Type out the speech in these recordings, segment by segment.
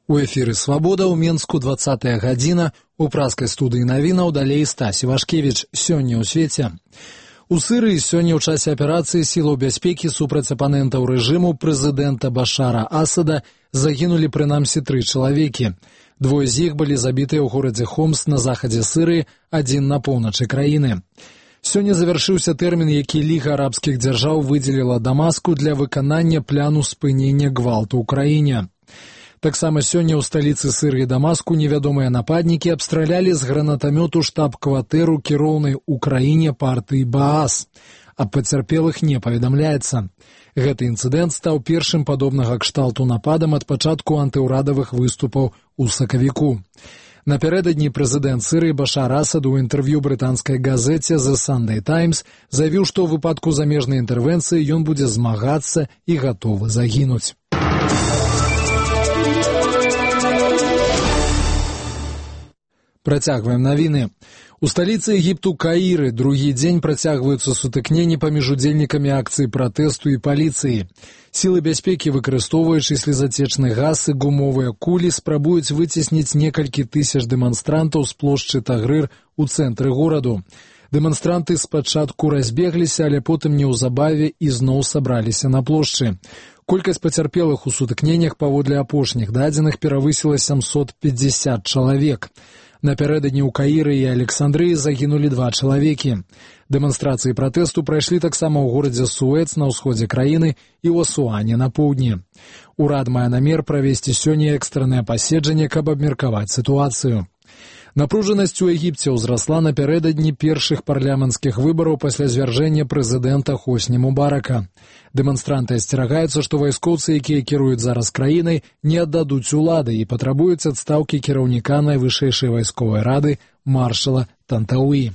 У эфіры «Свабода» ў Менску 20-я гадзіна, у праскай студыі навінаў далей Стась Івашкевіч. Сёння ў свеце. У Сырыі сёння ў часе аперацыі сілаў бяспекі супраць апанентаў рэжыму прэзідэнта Башара Асада загінулі прынамсі 3 чалавекі. Двое з іх былі забітыя ў горадзе Хомс на захадзе Сырыі, адзін на поўначы краіны. Сёння завяршыўся тэрмін, які Ліга арабскіх дзяржаў выдзеліла Дамаску для выканання пляну спынення гвалту ў краіне. Таксама сёння ў сталіцы Сырыі Дамаску невядомыя нападнікі абстралялі з гранатамёту штаб-кватэру кіроўнай у краіне партыі Баас. Аб пацярпелых не паведамляецца. Гэты інцыдэнт стаў першым падобнага кшталту нападам ад пачатку антыўрадавых выступаў у сакавіку. Напярэдадні прэзідэнт Сырыі Башар Асад у інтэрв'ю брытанскай газеце The Sunday Times заявіў, што ў выпадку замежнай інтэрвенцыі ён будзе змагацца і гатовы загінуць. Працягваем навіны. У сталіцы Егіпту Каіры другі дзень працягваюцца сутыкненні паміж удзельнікамі акцыі пратэсту і паліцыі. Сілы бяспекі, выкарыстоўваючы слізацечны газ і гумовыя кулі, спрабуюць выцесніць некалькі тысяч дэманстрантаў з плошчы Тагрыр у цэнтры гораду. Дэманстранты спачатку разбегліся, але потым неўзабаве ізноў сабраліся на плошчы. Колькасць пацярпелых у сутыкненнях паводле апошніх дадзеных перавысіла 750 чалавек. Напярэдадні ў Каіры і Александрыі загінулі 2 чалавекі. Дэманстрацыі пратэсту прайшлі таксама ў горадзе Суэц на ўсходзе краіны і ў Асуане на поўдні. Урад мае намер правесці сёння экстраннае паседжанне, каб абмеркаваць сітуацыю. Напружанасць у Егіпце ўзрасла напярэдадні першых парламенцкіх выбараў пасля звяржэння прэзідэнта Хосні Мубарака. Дэманстранты асцерагаюцца, што вайскоўцы, якія кіруюць зараз краінай, не аддадуць улады і патрабуюць адстаўкі кіраўніка найвышэйшай вайсковай рады маршала Тантауі.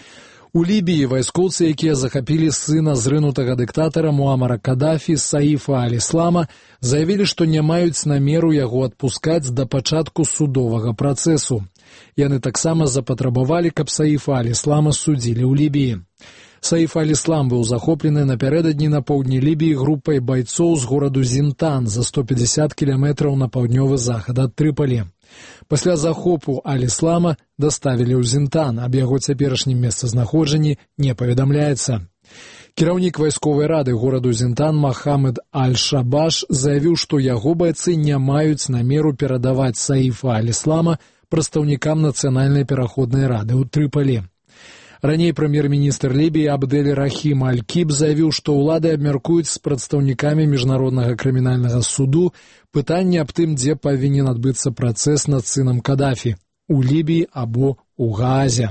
У Лібіі вайскоўцы, якія захапілі сына зрынутага дыктатара Муамара Кадафі Саіфа аль-Іслама, заявілі, што не маюць намеру яго адпускаць да пачатку судовага працэсу. Яны таксама запатрабавалі, каб Саіфа аль-Іслама судзілі ў Лібіі. Саіф аль-Іслам быў захоплены напярэдадні на паўдні Лібіі групай байцоў з гораду Зінтан за 150 кіламетраў на паўднёвы захад ад Трыпалі. Пасля захопу аль-Іслама даставілі ў Зінтан, аб яго цяперашнім месцазнаходжанні не паведамляецца. Кіраўнік вайсковай рады гораду Зінтан Махамед аль-Шабаш заявіў, што яго байцы не маюць намеру перадаваць Саіфа аль-Іслама прадстаўнікам нацыянальнай пераходнай рады ў Трыпалі. Раней прэм'ер-міністр Лібіі Абдель Рахім аль-Кіб заявіў, што ўлады абмяркуюць з прадстаўнікамі міжнароднага крымінальнага суду пытанне аб тым, дзе павінен адбыцца працэс над сынам Кадафі – у Лібіі або ў Гаазе.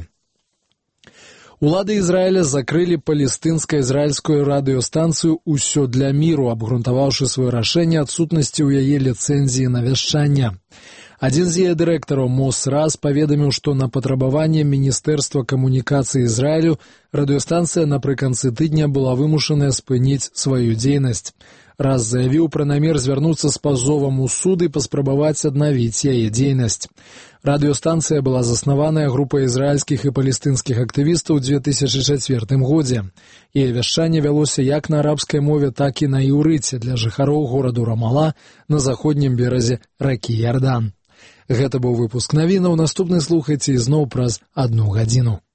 Улады Ізраіля закрылі палестынска-ізраільскую радыёстанцыю «Усё для міру», абгрунтаваўшы сваё рашэнне адсутнасці ў яе ліцэнзіі на вяшчанне. Адзін з яе дырэктараў Мос Раз паведаміў, што на патрабаванне Міністэрства камунікацыі Ізраілю радыёстанцыя напрыканцы тыдня была вымушаная спыніць сваю дзейнасць. Раз заявіў пра намер звярнуцца з пазовам у суд і паспрабаваць аднавіць яе дзейнасць. Радыёстанцыя была заснаваная групай ізраільскіх і палестынскіх актывістаў у 2004 годзе. Яе вяшчанне вялося як на арабскай мове, так і на іўрыце для жыхароў гораду Рамала на заходнім беразе ракі Ярдан. Гэта быў выпуск навінаў. Наступны слухайце ізноў праз 1 гадзіну.